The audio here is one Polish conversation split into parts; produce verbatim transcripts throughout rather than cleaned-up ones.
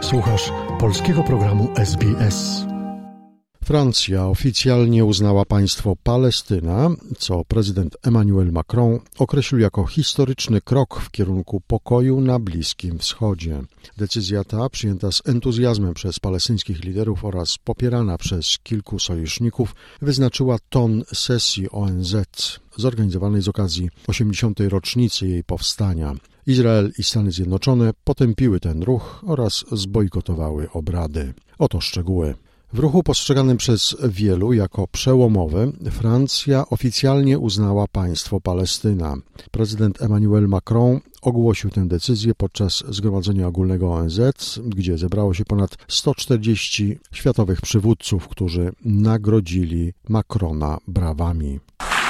Słuchasz polskiego programu S B S. Francja oficjalnie uznała państwo Palestyna, co prezydent Emmanuel Macron określił jako historyczny krok w kierunku pokoju na Bliskim Wschodzie. Decyzja ta, przyjęta z entuzjazmem przez palestyńskich liderów oraz popierana przez kilku sojuszników, wyznaczyła ton sesji O N Z zorganizowanej z okazji osiemdziesiątej rocznicy jej powstania. Izrael i Stany Zjednoczone potępiły ten ruch oraz zbojkotowały obrady. Oto szczegóły. W ruchu postrzeganym przez wielu jako przełomowy, Francja oficjalnie uznała państwo Palestyna. Prezydent Emmanuel Macron ogłosił tę decyzję podczas Zgromadzenia Ogólnego O N Z, gdzie zebrało się ponad sto czterdzieści światowych przywódców, którzy nagrodzili Macrona brawami.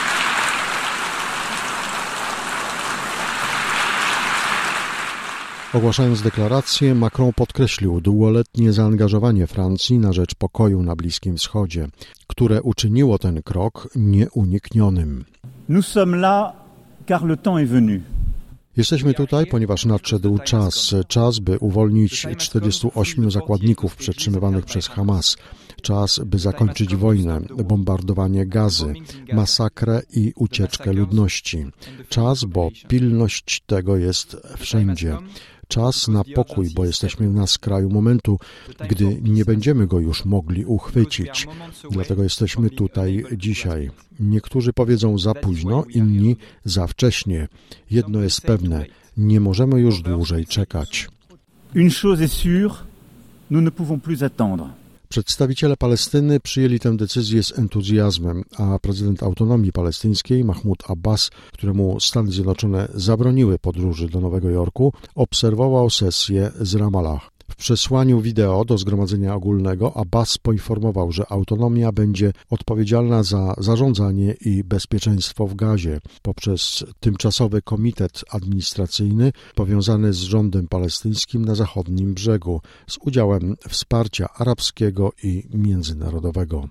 Ogłaszając deklarację, Macron podkreślił długoletnie zaangażowanie Francji na rzecz pokoju na Bliskim Wschodzie, które uczyniło ten krok nieuniknionym. Nous sommes là, car le temps est venu. Jesteśmy tutaj, ponieważ nadszedł czas, czas, by uwolnić czterdziestu ośmiu zakładników przetrzymywanych przez Hamas, czas, by zakończyć wojnę, bombardowanie Gazy, masakrę i ucieczkę ludności. Czas, bo pilność tego jest wszędzie. Czas na pokój, bo jesteśmy na skraju momentu, gdy nie będziemy go już mogli uchwycić. Dlatego jesteśmy tutaj dzisiaj. Niektórzy powiedzą za późno, inni za wcześnie. Jedno jest pewne, nie możemy już dłużej czekać. Une chose est sûre, nous ne pouvons plus attendre. Przedstawiciele Palestyny przyjęli tę decyzję z entuzjazmem, a prezydent autonomii palestyńskiej Mahmoud Abbas, któremu Stany Zjednoczone zabroniły podróży do Nowego Jorku, obserwował sesję z Ramallah. W przesłaniu wideo do Zgromadzenia Ogólnego Abbas poinformował, że autonomia będzie odpowiedzialna za zarządzanie i bezpieczeństwo w Gazie poprzez tymczasowy komitet administracyjny powiązany z rządem palestyńskim na zachodnim brzegu z udziałem wsparcia arabskiego i międzynarodowego.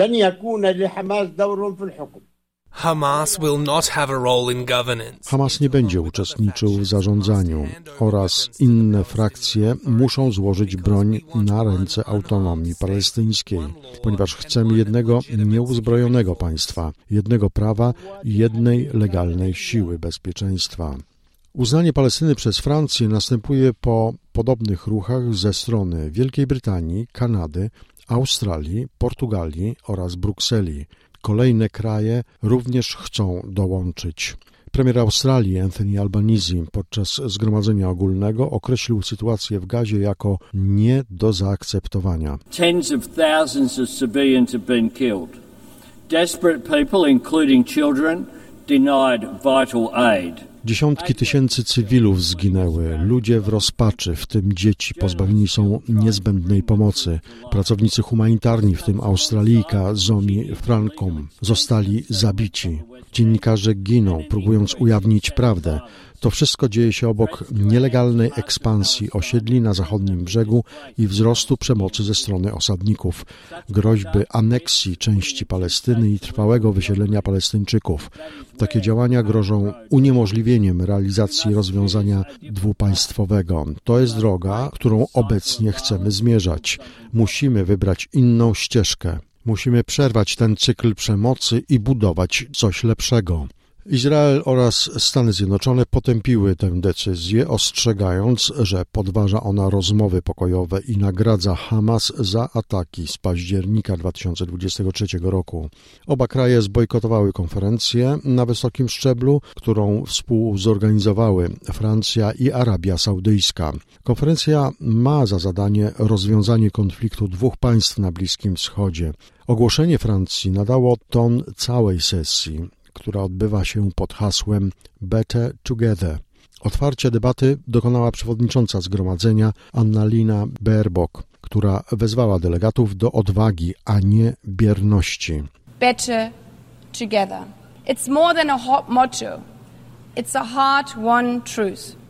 Hamas will not have a role in governance. Hamas nie będzie uczestniczył w zarządzaniu oraz inne frakcje muszą złożyć broń na ręce autonomii palestyńskiej, ponieważ chcemy jednego nieuzbrojonego państwa, jednego prawa i jednej legalnej siły bezpieczeństwa. Uznanie Palestyny przez Francję następuje po podobnych ruchach ze strony Wielkiej Brytanii, Kanady, Australii, Portugalii oraz Brukseli. Kolejne kraje również chcą dołączyć. Premier Australii Anthony Albanese podczas Zgromadzenia Ogólnego określił sytuację w Gazie jako nie do zaakceptowania. Tens of thousands of civilians have been killed. Desperate people, including children, denied vital aid. Dziesiątki tysięcy cywilów zginęły, ludzie w rozpaczy, w tym dzieci, pozbawieni są niezbędnej pomocy. Pracownicy humanitarni, w tym Australijka Zomi Frankom, zostali zabici. Dziennikarze giną, próbując ujawnić prawdę. To wszystko dzieje się obok nielegalnej ekspansji osiedli na zachodnim brzegu i wzrostu przemocy ze strony osadników, groźby aneksji części Palestyny i trwałego wysiedlenia Palestyńczyków. Takie działania grożą uniemożliwieniem realizacji rozwiązania dwupaństwowego. To jest droga, którą obecnie chcemy zmierzać. Musimy wybrać inną ścieżkę. Musimy przerwać ten cykl przemocy i budować coś lepszego. Izrael oraz Stany Zjednoczone potępiły tę decyzję, ostrzegając, że podważa ona rozmowy pokojowe i nagradza Hamas za ataki z października dwa tysiące dwudziestego trzeciego roku. Oba kraje zbojkotowały konferencję na wysokim szczeblu, którą współzorganizowały Francja i Arabia Saudyjska. Konferencja ma za zadanie rozwiązanie konfliktu dwóch państw na Bliskim Wschodzie. Ogłoszenie Francji nadało ton całej sesji, która odbywa się pod hasłem Better Together. Otwarcie debaty dokonała przewodnicząca zgromadzenia Annalena Baerbock, która wezwała delegatów do odwagi, a nie bierności. Better Together. It's more than a hot motto. It's a hard-won truth.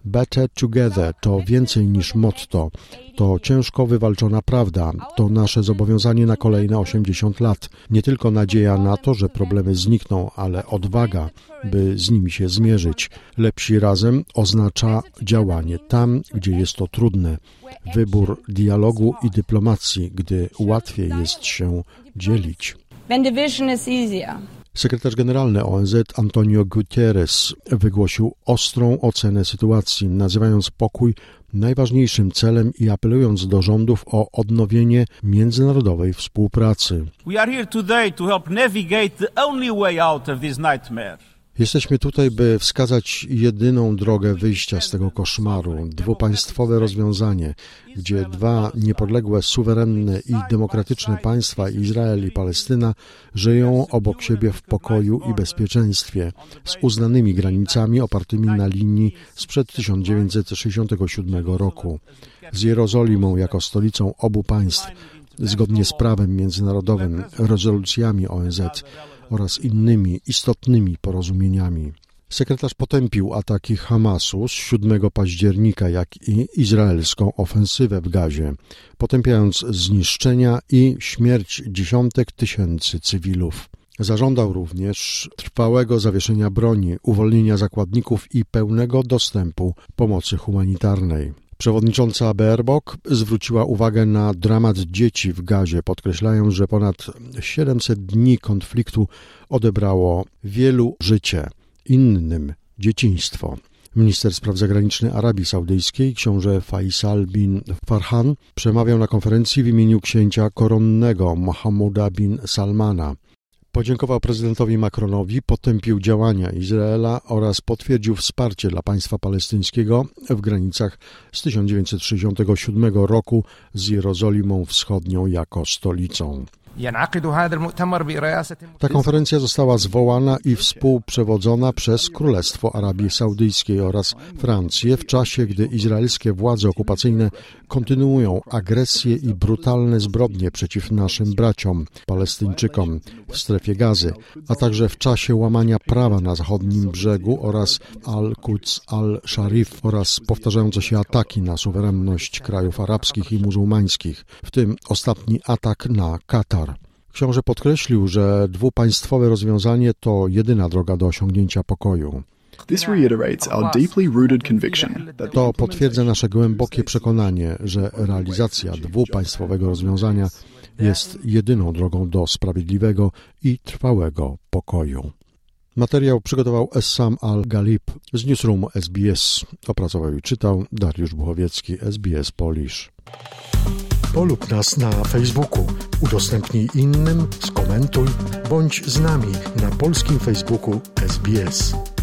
Better Together to więcej niż motto. To ciężko wywalczona prawda. To nasze zobowiązanie na kolejne osiemdziesiąt lat. Nie tylko nadzieja na to, że problemy znikną, ale odwaga, by z nimi się zmierzyć. Lepsi razem oznacza działanie tam, gdzie jest to trudne. Wybór dialogu i dyplomacji, gdy łatwiej jest się dzielić. When division is easier. Sekretarz generalny O N Z Antonio Guterres wygłosił ostrą ocenę sytuacji, nazywając pokój najważniejszym celem i apelując do rządów o odnowienie międzynarodowej współpracy. We are here today to help navigate the only way out of this nightmare. Jesteśmy tutaj, by wskazać jedyną drogę wyjścia z tego koszmaru, dwupaństwowe rozwiązanie, gdzie dwa niepodległe, suwerenne i demokratyczne państwa, Izrael i Palestyna, żyją obok siebie w pokoju i bezpieczeństwie, z uznanymi granicami opartymi na linii sprzed tysiąc dziewięćset sześćdziesiątego siódmego roku, z Jerozolimą jako stolicą obu państw, zgodnie z prawem międzynarodowym, rezolucjami O N Z, oraz innymi istotnymi porozumieniami. Sekretarz potępił ataki Hamasu z siódmego października, jak i izraelską ofensywę w Gazie, potępiając zniszczenia i śmierć dziesiątek tysięcy cywilów. Zażądał również trwałego zawieszenia broni, uwolnienia zakładników i pełnego dostępu pomocy humanitarnej. Przewodnicząca Baerbock zwróciła uwagę na dramat dzieci w Gazie, podkreślając, że ponad siedemset dni konfliktu odebrało wielu życie, innym dzieciństwo. Minister spraw zagranicznych Arabii Saudyjskiej, książę Faisal bin Farhan, przemawiał na konferencji w imieniu księcia koronnego Mohammuda bin Salmana. Podziękował prezydentowi Macronowi, potępił działania Izraela oraz potwierdził wsparcie dla państwa palestyńskiego w granicach z tysiąc dziewięćset sześćdziesiątego siódmego roku z Jerozolimą Wschodnią jako stolicą. Ta konferencja została zwołana i współprzewodzona przez Królestwo Arabii Saudyjskiej oraz Francję w czasie, gdy izraelskie władze okupacyjne kontynuują agresję i brutalne zbrodnie przeciw naszym braciom, Palestyńczykom w strefie Gazy, a także w czasie łamania prawa na zachodnim brzegu oraz Al-Quds al-Sharif oraz powtarzające się ataki na suwerenność krajów arabskich i muzułmańskich, w tym ostatni atak na Katar. Książę podkreślił, że dwupaństwowe rozwiązanie to jedyna droga do osiągnięcia pokoju. To potwierdza nasze głębokie przekonanie, że realizacja dwupaństwowego rozwiązania jest jedyną drogą do sprawiedliwego i trwałego pokoju. Materiał przygotował Essam Al-Galib z Newsroomu S B S. Opracował i czytał Dariusz Buchowiecki, S B S Polish. Polub nas na Facebooku, udostępnij innym, skomentuj, bądź z nami na polskim Facebooku S B S.